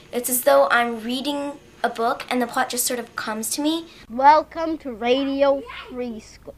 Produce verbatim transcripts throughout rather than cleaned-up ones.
It's as though I'm reading a book and the plot just sort of comes to me. Welcome to Radio Free School.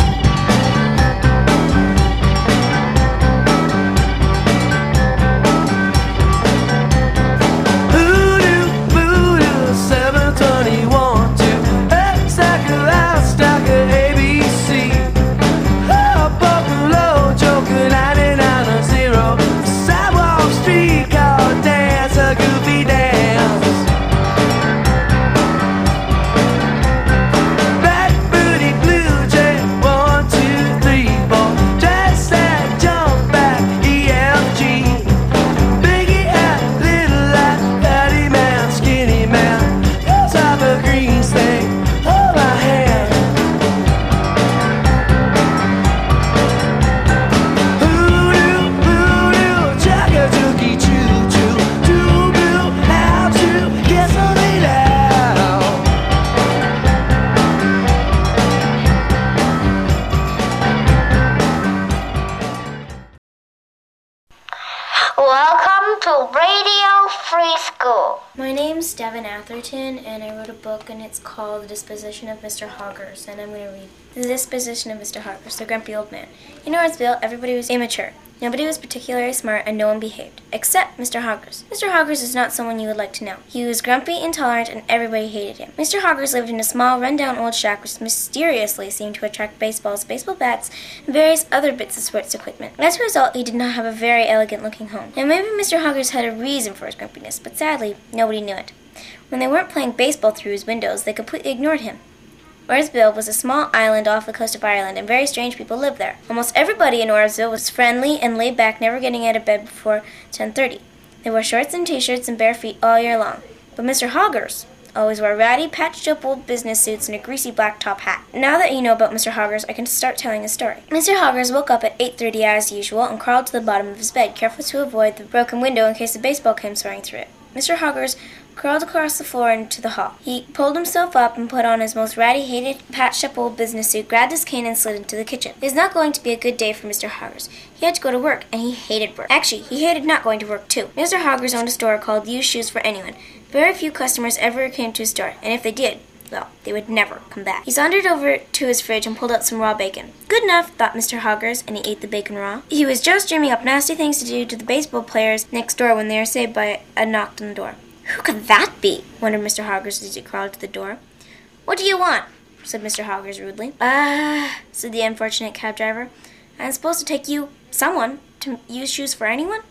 Welcome to Radio Free School. My name's Devin Atherton, and I wrote a book, and it's called The Disposition of Mister Hoggers, and I'm going to read The Disposition of Mister Hoggers, the grumpy old man. In Ordsville, everybody was immature. Nobody was particularly smart, and no one behaved, except Mister Hoggers. Mister Hoggers is not someone you would like to know. He was grumpy, intolerant, and everybody hated him. Mister Hoggers lived in a small, run-down old shack which mysteriously seemed to attract baseballs, baseball bats, and various other bits of sports equipment. As a result, he did not have a very elegant-looking home. Now, maybe Mister Hoggers had a reason for his grumpiness, but sadly, nobody knew it. When they weren't playing baseball through his windows, they completely ignored him. Ordsville was a small island off the coast of Ireland, and very strange people lived there. Almost everybody in Ordsville was friendly and laid back, never getting out of bed before ten thirty. They wore shorts and t-shirts and bare feet all year long. But Mister Hoggers always wore ratty, patched-up old business suits and a greasy black top hat. Now that you know about Mister Hoggers, I can start telling a story. Mister Hoggers woke up at eight thirty as usual and crawled to the bottom of his bed, careful to avoid the broken window in case a baseball came soaring through it. Mister Hoggers crawled across the floor into the hall. He pulled himself up and put on his most ratty, hated, patched-up old business suit, grabbed his cane, and slid into the kitchen. It was not going to be a good day for Mister Hoggers. He had to go to work, and he hated work. Actually, he hated not going to work, too. Mister Hoggers owned a store called Used Shoes for Anyone. Very few customers ever came to his store, and if they did, well, they would never come back. He sauntered over to his fridge and pulled out some raw bacon. Good enough, thought Mister Hoggers, and he ate the bacon raw. He was just dreaming up nasty things to do to the baseball players next door when they were saved by a knock on the door. Who could that be? Wondered Mister Hoggers as he crawled to the door. What do you want? Said Mister Hoggers rudely. Ah, uh, said the unfortunate cab driver. I'm supposed to take you, someone, to Used Shoes for Anyone?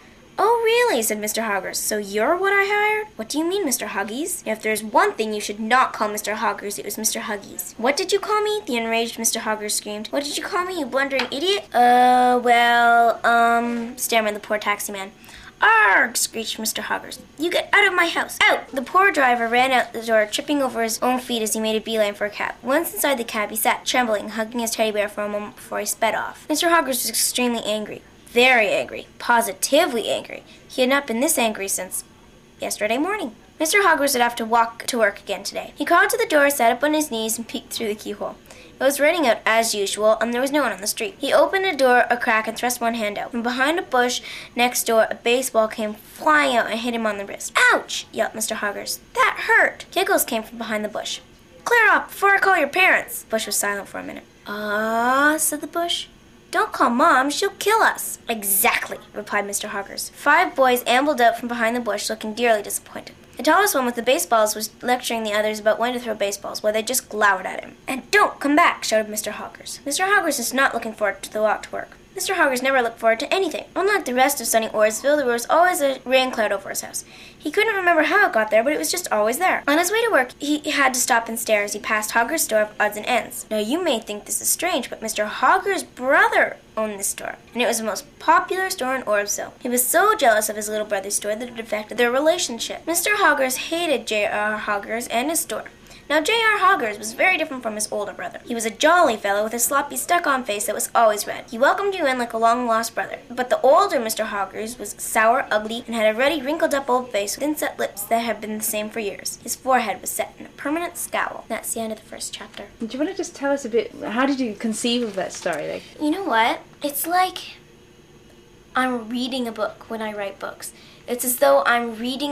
Oh, really? Said Mister Hoggers. So you're what I hired? What do you mean, Mister Huggies? If there's one thing you should not call Mister Hoggers, it was Mister Huggies. What did you call me? The enraged Mister Hoggers screamed. What did you call me, you blundering idiot? Uh, well, um, stammered the poor taxi man. Arg! Screeched Mister Hoggers. You get out of my house! Out! The poor driver ran out the door, tripping over his own feet as he made a beeline for a cab. Once inside the cab, he sat trembling, hugging his teddy bear for a moment before he sped off. Mister Hoggers was extremely angry. Very angry. Positively angry. He had not been this angry since yesterday morning. Mister Hoggers would have to walk to work again today. He crawled to the door, sat up on his knees, and peeked through the keyhole. It was raining out as usual, and there was no one on the street. He opened the door a crack and thrust one hand out. From behind a bush next door, a baseball came flying out and hit him on the wrist. Ouch! Yelped Mister Hoggers. That hurt! Giggles came from behind the bush. Clear up before I call your parents! The bush was silent for a minute. Ah, uh, said the bush. Don't call Mom, she'll kill us. Exactly, replied Mister Hoggers. Five boys ambled out from behind the bush, looking dearly disappointed. The tallest one with the baseballs was lecturing the others about when to throw baseballs, while they just glowered at him. And don't come back, shouted Mister Hoggers. Mister Hoggers is not looking forward to the walk to work. Mister Hoggers never looked forward to anything. Unlike the rest of sunny Ordsville, there was always a rain cloud over his house. He couldn't remember how it got there, but it was just always there. On his way to work, he had to stop and stare as he passed Hoggers' store of odds and ends. Now, you may think this is strange, but Mister Hoggers' brother owned this store, and it was the most popular store in Ordsville. He was so jealous of his little brother's store that it affected their relationship. Mister Hoggers hated J R Hoggers and his store. Now, J R Hoggers was very different from his older brother. He was a jolly fellow with a sloppy, stuck-on face that was always red. He welcomed you in like a long-lost brother. But the older Mister Hoggers was sour, ugly, and had a ruddy, wrinkled-up old face with thin-set lips that had been the same for years. His forehead was set in a permanent scowl. That's the end of the first chapter. Do you want to just tell us a bit, how did you conceive of that story? Like, you know what? It's like I'm reading a book when I write books. It's as though I'm reading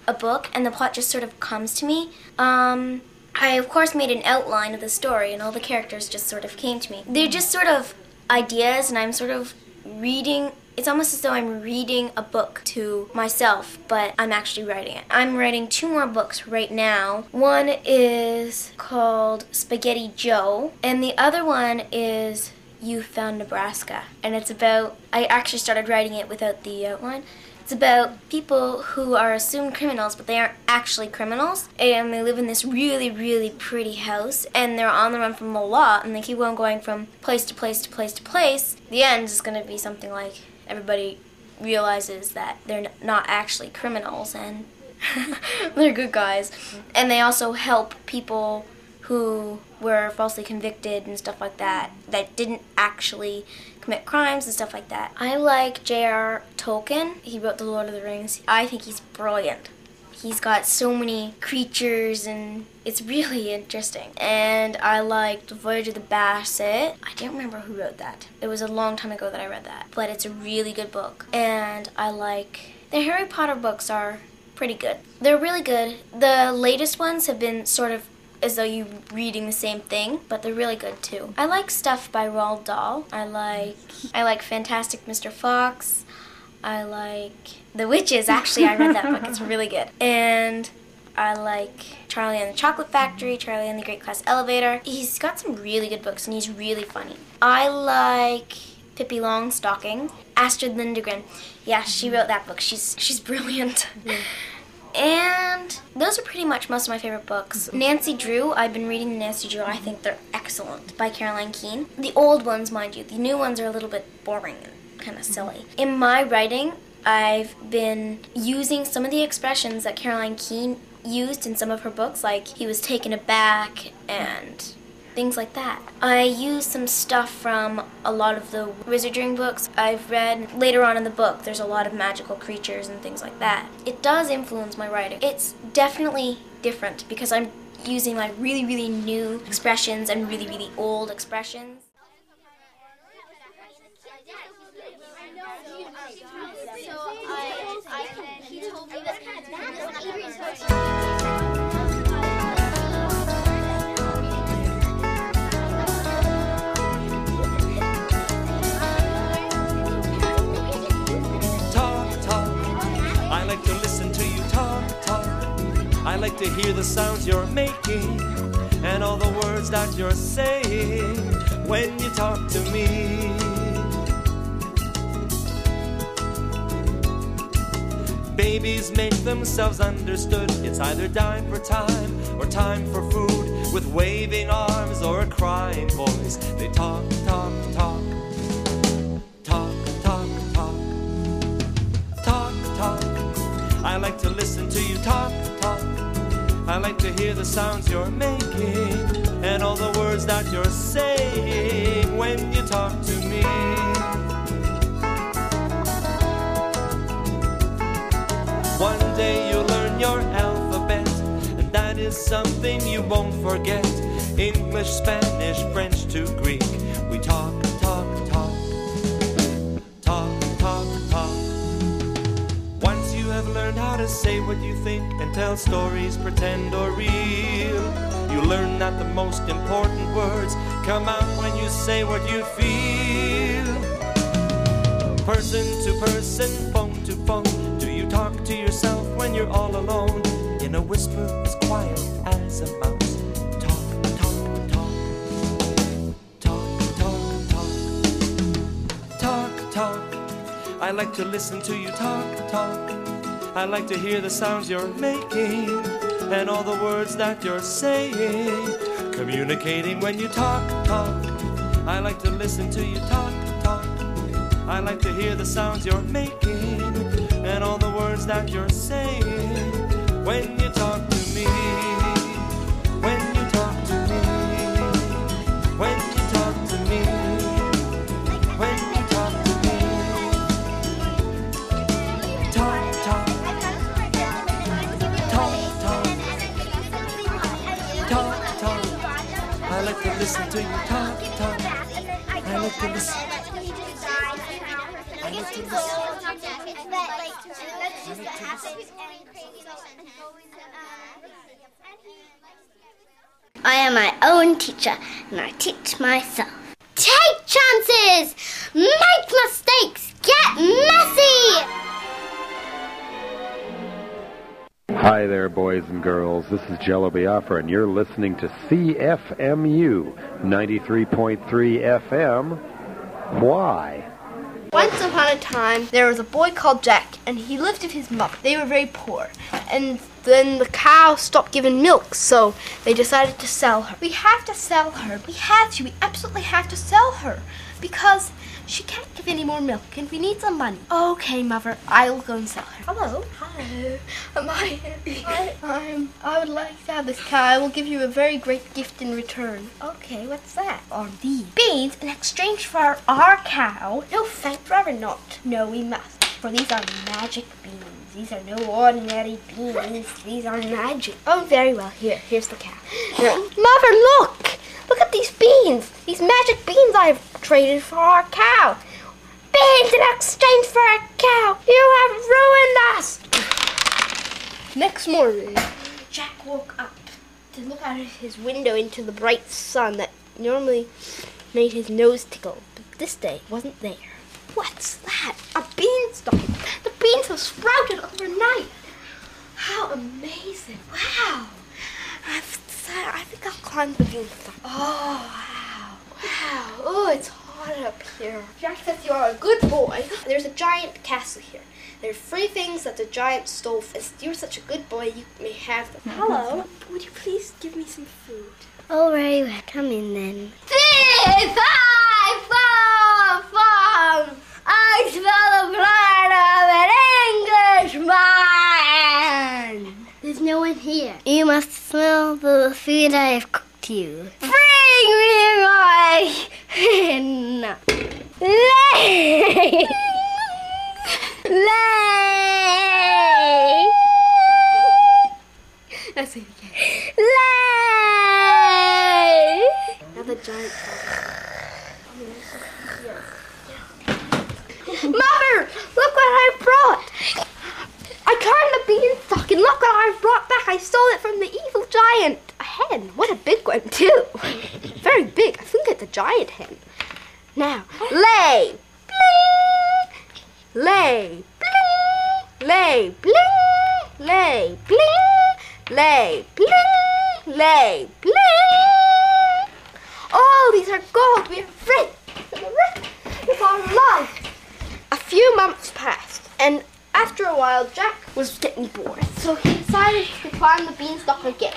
a book and the plot just sort of comes to me. Um, I, of course, made an outline of the story and all the characters just sort of came to me. They're just sort of ideas and I'm sort of reading. It's almost as though I'm reading a book to myself, but I'm actually writing it. I'm writing two more books right now. One is called Spaghetti Joe, and the other one is You Found Nebraska. And it's about, I actually started writing it without the outline. It's about people who are assumed criminals, but they aren't actually criminals. And they live in this really, really pretty house, and they're on the run from the law, and they keep on going from place to place to place to place. The end is going to be something like everybody realizes that they're not actually criminals, and they're good guys. And they also help people who were falsely convicted and stuff like that, that didn't actually commit crimes and stuff like that. I like J R R Tolkien. He wrote The Lord of the Rings. I think he's brilliant. He's got so many creatures and it's really interesting. And I liked Voyage of the Basset. I don't remember who wrote that. It was a long time ago that I read that, but it's a really good book. And I like, the Harry Potter books are pretty good. They're really good. The latest ones have been sort of as though you're reading the same thing, but they're really good too. I like stuff by Roald Dahl. I like I like Fantastic Mister Fox. I like The Witches. Actually, I read that book. It's really good. And I like Charlie and the Chocolate Factory, Charlie and the Great Class Elevator. He's got some really good books and he's really funny. I like Pippi Longstocking. Astrid Lindgren. Yeah, she wrote that book. She's she's brilliant. Yeah. And those are pretty much most of my favorite books. Nancy Drew, I've been reading Nancy Drew. I think they're excellent, by Caroline Keene. The old ones, mind you. The new ones are a little bit boring and kind of silly. In my writing, I've been using some of the expressions that Caroline Keene used in some of her books, like he was taken aback and things like that. I use some stuff from a lot of the Wizarding books I've read. Later on in the book, there's a lot of magical creatures and things like that. It does influence my writing. It's definitely different because I'm using like really, really new expressions and really, really old expressions. I like to hear the sounds you're making and all the words that you're saying when you talk to me. Babies make themselves understood. It's either dime for time or time for food, with waving arms or a crying voice. They talk, talk, talk, talk, talk, talk, talk, talk. I like to listen to you talk, talk. I like to hear the sounds you're making and all the words that you're saying when you talk to me. One day you'll learn your alphabet, and that is something you won't forget. English, Spanish, French to Greek. We talk, talk, talk, talk, talk, talk. Once you have learned how to say what you think and tell stories, pretend or real, you learn that the most important words come out when you say what you feel. Person to person, phone to phone, do you talk to yourself when you're all alone? In a whisper as quiet as a mouse. Talk, talk, talk. Talk, talk, talk. Talk, talk. I like to listen to you talk, talk. I like to hear the sounds you're making and all the words that you're saying, communicating when you talk, talk. I like to listen to you talk, talk. I like to hear the sounds you're making and all the words that you're saying when you talk to me. When you talk to me. When you talk to me. When you talk to me. Talk, talk. Talk, talk. Talk, talk. I like to listen to you talk, talk. I like to listen. I like to listen. I am my own teacher, and I teach myself. Take chances! Make mistakes! Get messy! Hi there, boys and girls. This is Jello Biafra, and you're listening to C F M U ninety-three point three F M. Why? Once upon a time, there was a boy called Jack, and he lived with his mother. They were very poor, and then the cow stopped giving milk, so they decided to sell her. We have to sell her. We have to. We absolutely have to sell her, because she can't give any more milk, and we need some money. Okay, mother, I will go and sell her. Hello. Hello. Am I, I, I'm, I would like to have this cow. I will give you a very great gift in return. Okay, what's that? Are these beans in exchange for our cow? No, thank rather not. No, we must, for these are magic beans. These are no ordinary beans. These are magic. Oh, very well. Here, here's the cow. Mother, look! Look at these beans. These magic beans I've traded for our cow. Beans in exchange for a cow. You have ruined us. Next morning, Jack woke up to look out of his window into the bright sun that normally made his nose tickle, but this day wasn't there. What's that? A beanstalk. The beans have sprouted overnight. How amazing. Wow. I've decided, I think I'll climb the beanstalk. Oh, wow. Wow. Oh, it's hot up here. Jack says you are a good boy. There's a giant castle here. There are three things that the giant stole. As you're such a good boy, you may have them. Hello. Would you please give me some food? All right, well, come in then. Three, five, four, four. I smell the blood of an Englishman. There's no one here. You must smell the food I have cooked you. Bring me my hen. Lay. Lay. Let's see it again. Lay. Now the giant Mother, look what I brought. I climbed the beanstalk and look what I brought back. I stole it from the evil giant. A hen. What a big one, too. Very big. I think it's a giant hen. Now, lay. Bling. Lay. Bling. Lay. Bling. Lay. Bling. Lay. Bling. Lay. Bling. Oh, these are gold. We are rich. We're rich. It's our life. A few months passed, and after a while, Jack was getting bored, so he decided to climb the beanstalk again.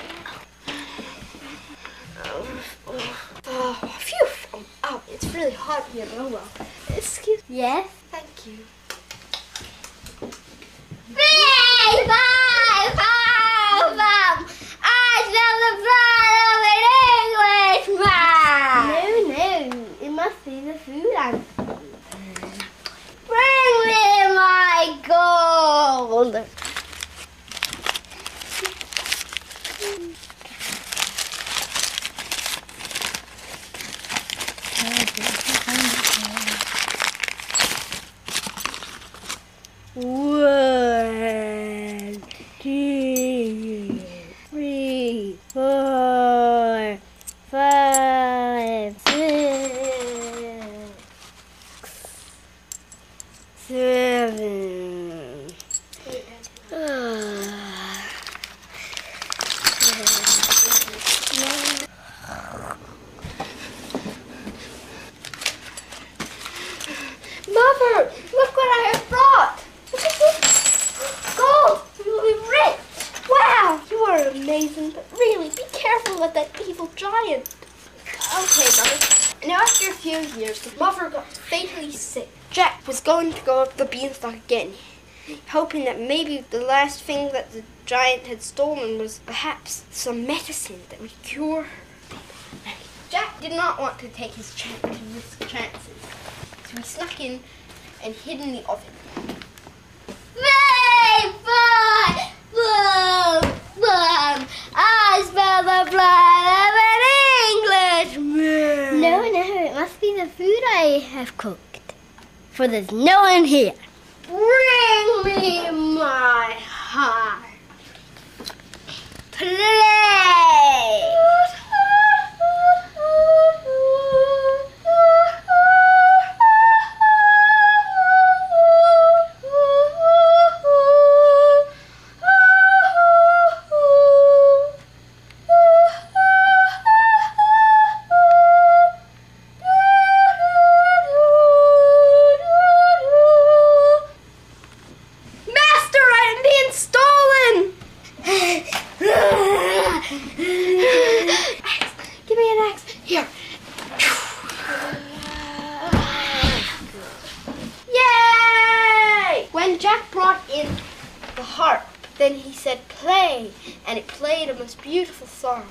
Oh, oh, oh, phew! Oh, oh, it's really hot here. Oh well. Excuse me. Yes? Thank you. Three, five, four, four. I smell the blood of an Englishman. No, no. It must be the food I'm Bring me my gold. One, two, three, four, five, six, seven. Mother, look what I have brought. Look at this. Gold. We will be rich. Wow, you are amazing, but really, be careful with that evil giant. Okay, Mother. Now, after a few years, the mother got fatally sick. Jack was going to go up the beanstalk again, hoping that maybe the last thing that the giant had stolen was perhaps some medicine that would cure her. Jack did not want to take his chance to risk chances, so he snuck in and hid in the oven. Three, five, boom, boom. I smell the blood of an Englishman. No, no, it must be the food I have cooked. For there's no one here. Bring me my time. Play! Then he said, play, and it played a most beautiful song.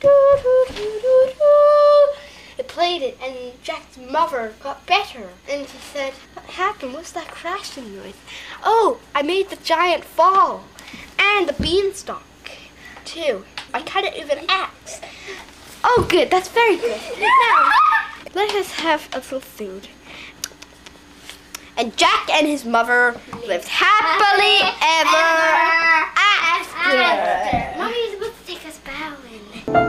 It played it, and Jack's mother got better. And he said, what happened? What's that crashing noise? Oh, I made the giant fall, and the beanstalk, too. I cut it with an axe. Oh, good, that's very good. Now, let us have a little food. And Jack and his mother lived happily ever after. Mommy's about to take us bowling.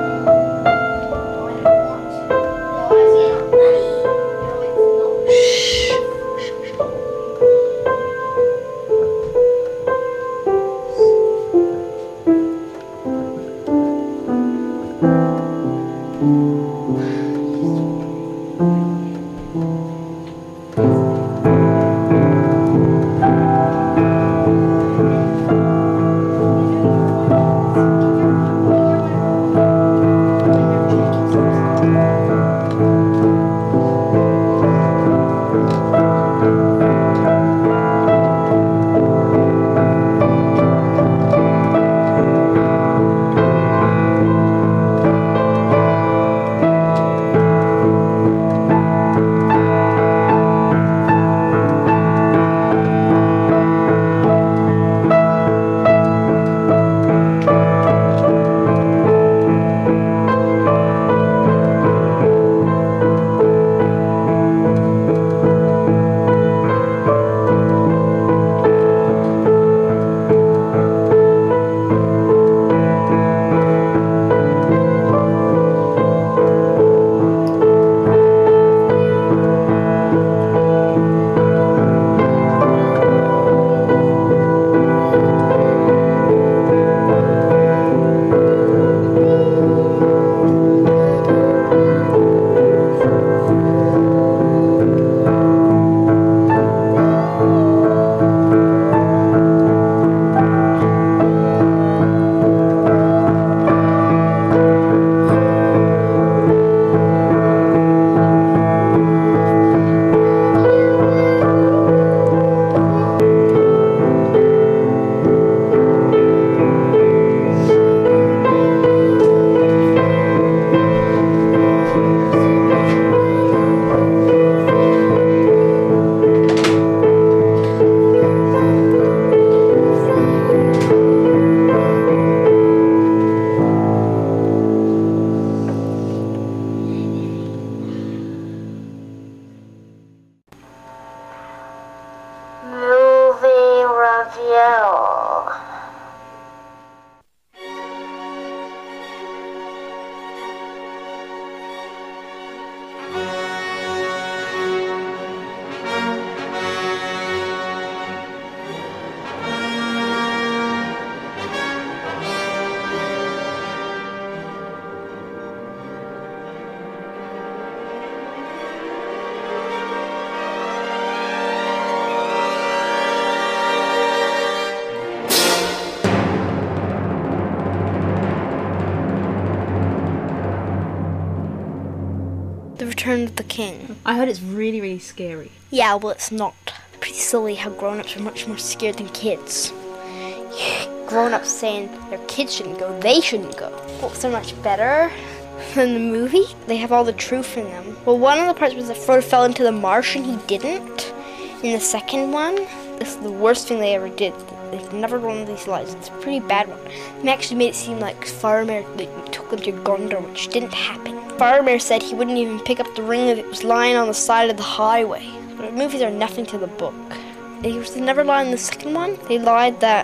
The Return of the King. I heard it's really, really scary. Yeah, well, it's not. Pretty silly how grown-ups are much more scared than kids. Grown-ups saying their kids shouldn't go, they shouldn't go. Books are much better than the movie. They have all the truth in them. Well, one of the parts was that Frodo fell into the marsh and he didn't. In the second one, this is the worst thing they ever did. They've never run these lies. It's a pretty bad one. They actually made it seem like Faramir like, took them to Gondor, which didn't happen. Faramir said he wouldn't even pick up the ring if it was lying on the side of the highway. But the movies are nothing to the book. They, they never lied in the second one. They lied that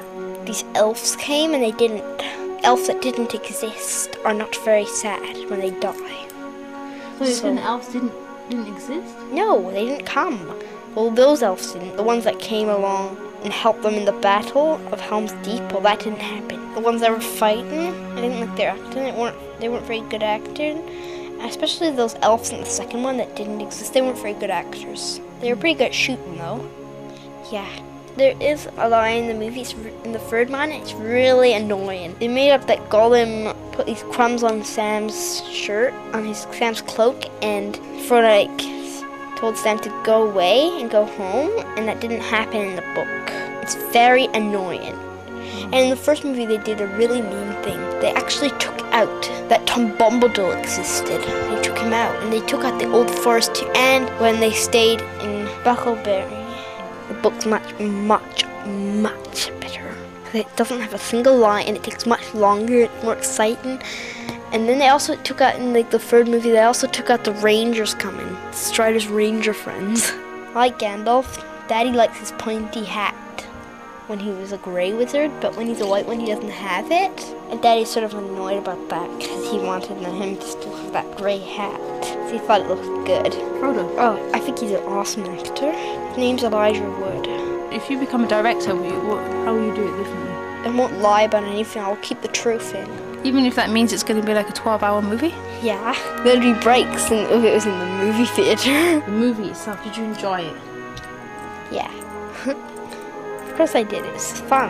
these elves came and they didn't. Elves that didn't exist are not very sad when they die. So you're saying elves didn't didn't exist? No, they didn't come. Well, those elves didn't. The ones that came along and helped them in the battle of Helm's Deep, well, that didn't happen. The ones that were fighting, I didn't like their acting. They weren't, they weren't very good acting. Especially those elves in the second one that didn't exist. They weren't very good actors. They were pretty good at shooting, though. Yeah. There is a line in the movie, it's re- in the third one, it's really annoying. They made up that Gollum put these crumbs on Sam's shirt, on his Sam's cloak, and for like, told Sam to go away and go home, and that didn't happen in the book. It's very annoying. And in the first movie they did a really mean thing. They actually took out that Tom Bombadil existed. They took him out, and they took out the Old Forest too. And when they stayed in Buckleberry, the book's much, much, much better. It doesn't have a single line, and it takes much longer, it's more exciting. And then they also took out, in like the third movie, they also took out the Rangers coming. Strider's Ranger friends. Like Gandalf, Daddy likes his pointy hat when he was a grey wizard, but when he's a white one, he doesn't have it. And Daddy's sort of annoyed about that, because he wanted him to still have that grey hat. So he thought it looked good. Frodo. Oh, I think he's an awesome actor. His name's Elijah Wood. If you become a director, will you, what, how will you do it differently? I won't lie about anything, I'll keep the truth in. Even if that means it's going to be like a twelve-hour movie? Yeah. There'd be breaks in, if it was in the movie theatre. The movie itself, did you enjoy it? Yeah. Of course I did, it was fun.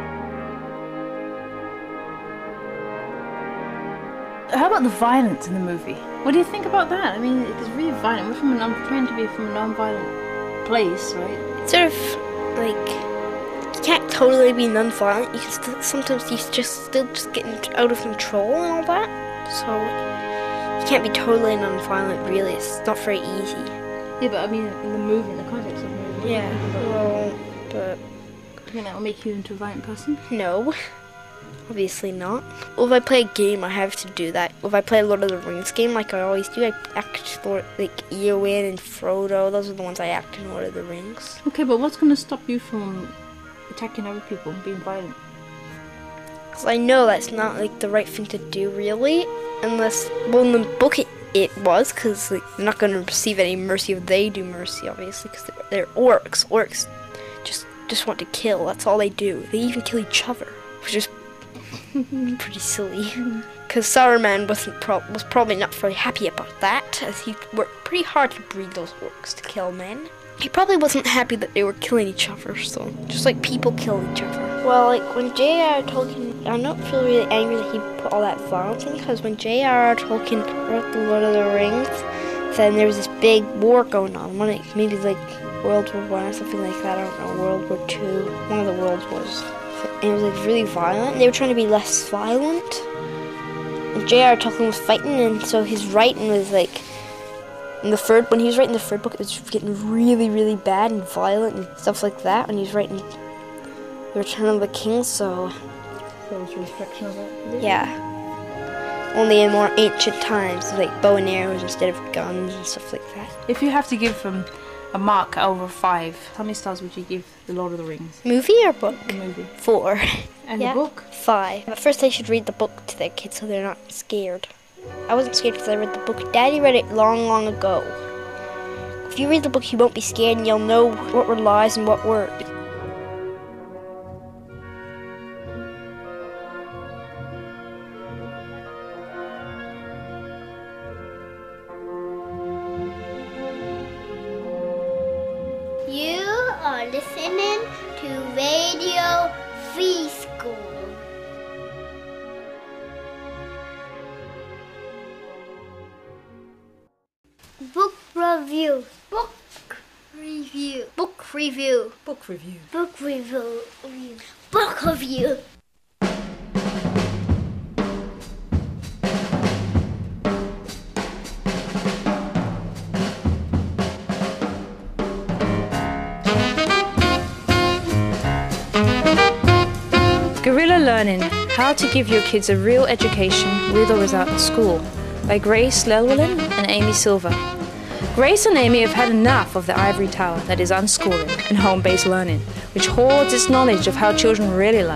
How about the violence in the movie? What do you think about that? I mean, it's really violent. We're from a non- trying to be from a non-violent place, right? It's sort of like, you can't totally be non-violent. You can still, sometimes you just still just get out of control and all that. So you can't be totally non-violent, really. It's not very easy. Yeah, but I mean, in the movie, in the context of the movie. Yeah, well, but You think that will make you into a violent person? no. Obviously not. Well, if I play a game, I have to do that. If I play a Lord of the Rings game, like I always do, I act Lord, like Eowyn and Frodo. Those are the ones I act in Lord of the Rings. Okay, but what's going to stop you from attacking other people and being violent? Because I know that's not like the right thing to do, really. Unless, well, in the book it, it was, because like, they're not going to receive any mercy if they do mercy, obviously, because they're, they're orcs. Orcs just just want to kill. That's all they do. They even kill each other, which is pretty silly. Because Saruman wasn't pro- was probably not very happy about that, as he worked pretty hard to breed those orcs to kill men. He probably wasn't happy that they were killing each other, so just like people kill each other. Well, like when J R R. Tolkien, I don't feel really angry that he put all that violence in, because when J R R. Tolkien wrote The Lord of the Rings, then there was this big war going on, one like maybe like World War One or something like that. I don't know, World War Two, one of the world wars. And it was like really violent. They were trying to be less violent. And J R R. Tolkien was fighting, and so his writing was like, in the third, when he was writing the third book, it was getting really, really bad and violent and stuff like that. When he was writing The Return of the King, so There was restriction of it? yeah. Only in more ancient times, like bow and arrows instead of guns and stuff like that. If you have to give um, a mark out of five, how many stars would you give The Lord of the Rings? Movie or book? The movie. Four. And Yeah. the book? Five. But first they should read the book to their kids so they're not scared. I wasn't scared because I read the book. Daddy read it long, long ago. If you read the book, you won't be scared and you'll know what were lies and what weren't. You are listening to Radio Free School. Book review. Book review. Book review. Book review. Book review. Book review. Guerrilla Learning, How to Give Your Kids a Real Education with or Without School, by Grace Llewellyn and Amy Silver. Grace and Amy have had enough of the ivory tower that is unschooling and home-based learning, which hoards its knowledge of how children really learn.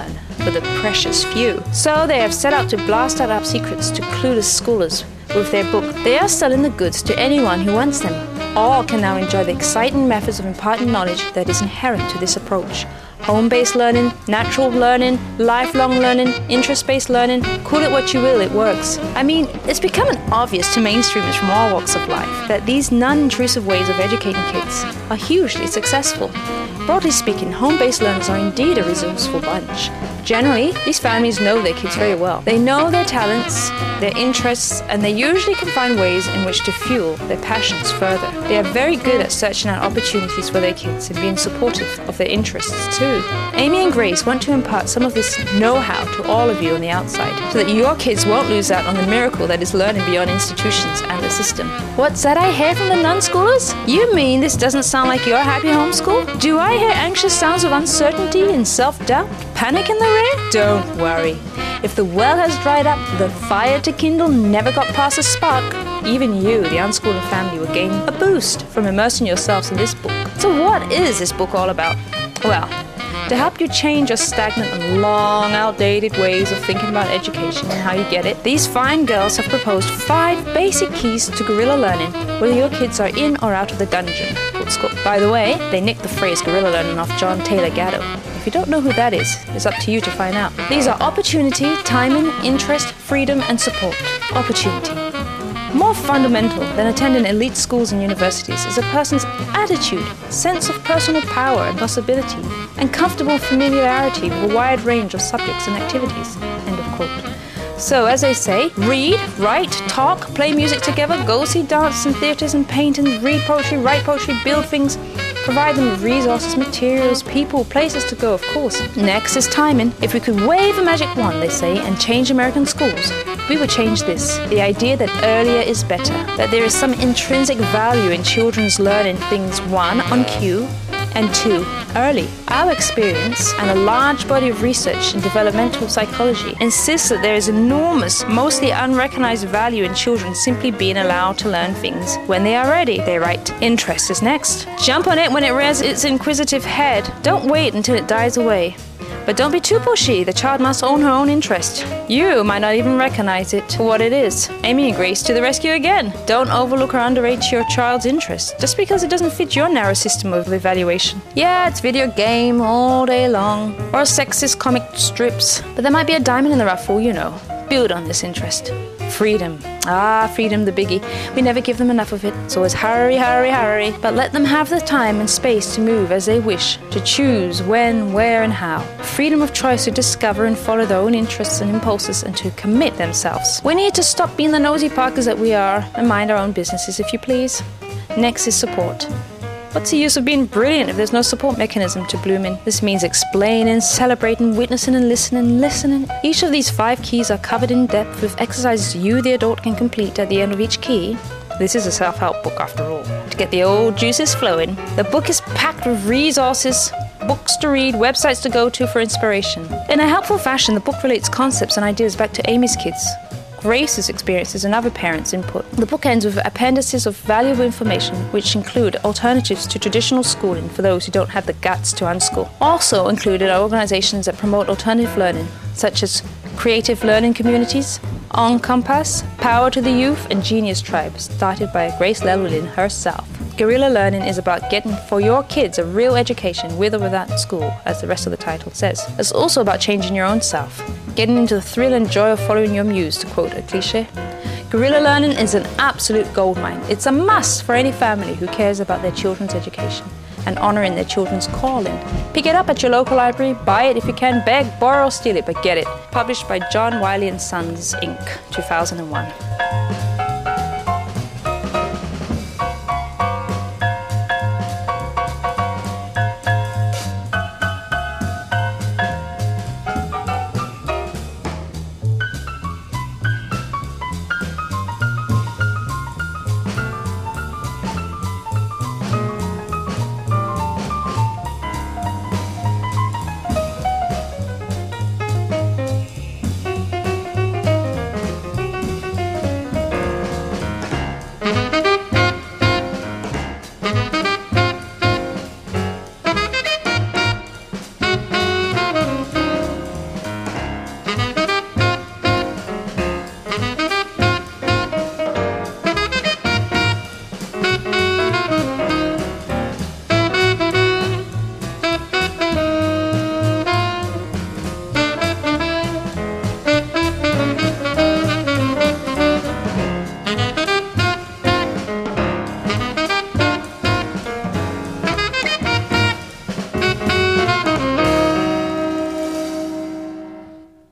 for the precious few. So they have set out to blast out our secrets to clueless scholars with their book. They are selling the goods to anyone who wants them. All can now enjoy the exciting methods of imparting knowledge that is inherent to this approach. Home-based learning, natural learning, lifelong learning, interest-based learning, call it what you will, it works. I mean, it's becoming obvious to mainstreamers from all walks of life that these non-intrusive ways of educating kids are hugely successful. Broadly speaking, home-based learners are indeed a resourceful bunch. Generally, these families know their kids very well. They know their talents, their interests, and they usually can find ways in which to fuel their passions further. They are very good at searching out opportunities for their kids and being supportive of their interests too. Amy and Grace want to impart some of this know-how to all of you on the outside, so that your kids won't lose out on the miracle that is learning beyond institutions and the system. What's that I hear from the non-schoolers? You mean this doesn't sound like your happy homeschool? Do I hear anxious sounds of uncertainty and self-doubt? Panic in the rear? Don't worry. If the well has dried up, the fire to kindle never got past a spark. Even you, the unschooling family, will gain a boost from immersing yourselves in this book. So what is this book all about? Well, to help you change your stagnant and long outdated ways of thinking about education and how you get it, these fine girls have proposed five basic keys to guerrilla learning, whether your kids are in or out of the dungeon. By the way, they nicked the phrase guerrilla learning off John Taylor Gatto. If you don't know who that is, it's up to you to find out. These are opportunity, timing, interest, freedom, and support. Opportunity. More fundamental than attending elite schools and universities is a person's attitude, sense of personal power and possibility, and comfortable familiarity with a wide range of subjects and activities. End of quote. So, as they say, read, write, talk, play music together, go see dance and theatres and paintings, read poetry, write poetry, build things, provide them with resources, materials, people, places to go, of course. Next is timing. If we could wave a magic wand, they say, and change American schools, we would change this. The idea that earlier is better, that there is some intrinsic value in children's learning things, one, on cue, and two, early. Our experience and a large body of research in developmental psychology insists that there is enormous, mostly unrecognized value in children simply being allowed to learn things when they are ready. They write, interest is next. Jump on it when it rears its inquisitive head. Don't wait until it dies away. But don't be too pushy, the child must own her own interest. You might not even recognize it for what it is. Amy and Grace to the rescue again. Don't overlook or underrate your child's interest, just because it doesn't fit your narrow system of evaluation. Yeah, it's video game all day long, or sexist comic strips, but there might be a diamond in the rough for you know. Build on this interest. Freedom. Ah, freedom, the biggie. We never give them enough of it. It's always hurry, hurry, hurry. But let them have the time and space to move as they wish, to choose when, where, and how. Freedom of choice to discover and follow their own interests and impulses and to commit themselves. We need to stop being the nosy parkers that we are and mind our own businesses, if you please. Next is support. What's the use of being brilliant if there's no support mechanism to bloom in? This means explaining, celebrating, witnessing, and listening, listening. Each of these five keys are covered in depth with exercises you, the adult, can complete at the end of each key. This is a self-help book after all. To get the old juices flowing, the book is packed with resources, books to read, websites to go to for inspiration. In a helpful fashion, the book relates concepts and ideas back to Amy's kids, Grace's experiences, and other parents' input. The book ends with appendices of valuable information which include alternatives to traditional schooling for those who don't have the guts to unschool. Also included are organizations that promote alternative learning, such as Creative Learning Communities, On Compass, Power to the Youth, and Genius Tribe, started by Grace Llewellyn herself. Guerrilla learning is about getting for your kids a real education with or without school, as the rest of the title says. It's also about changing your own self, getting into the thrill and joy of following your muse, to quote a cliche. Guerrilla learning is an absolute goldmine. It's a must for any family who cares about their children's education and honoring their children's calling. Pick it up at your local library, buy it if you can, beg, borrow, or steal it, but get it. Published by John Wiley and Sons, Incorporated, two thousand one.